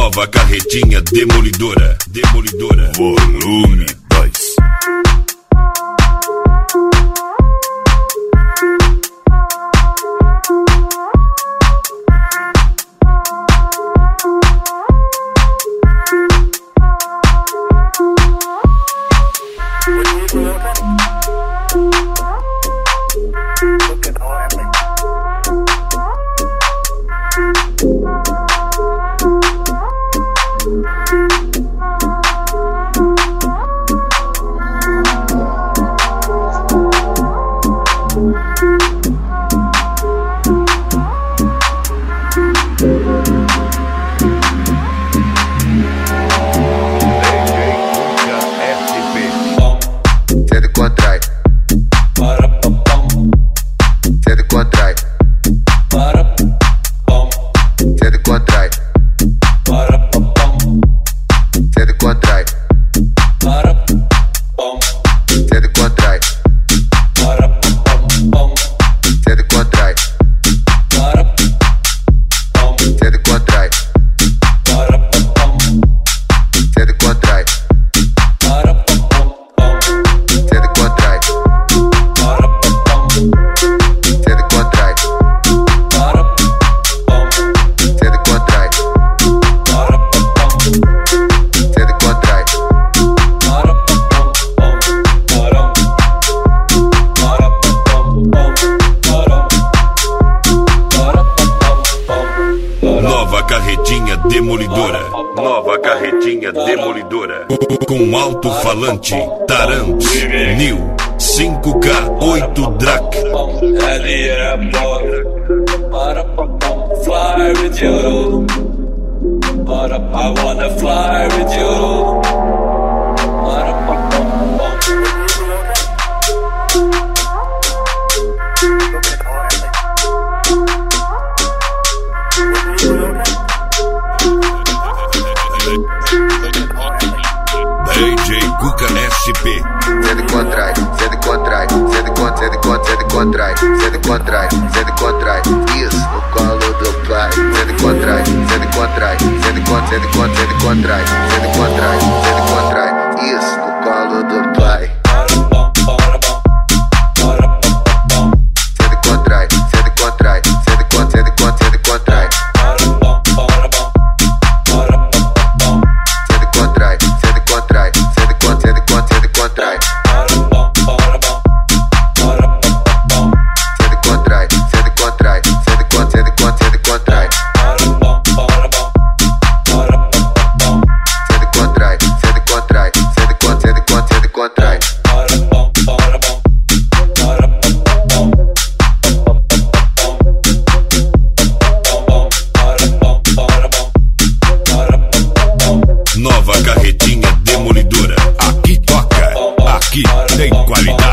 Nova carretinha demolidora. Demolidora. Volume 2. Demolidora. Nova carretinha demolidora. Com alto-falante Tarantos New 5K8 Drac. Fly with you. I wanna fly with you. DJ Guga SP. Cê contrai, isso no colo do pai. Cê contrai, isso no colo do pai. Nova carretinha demolidora. Aqui toca, aqui tem qualidade.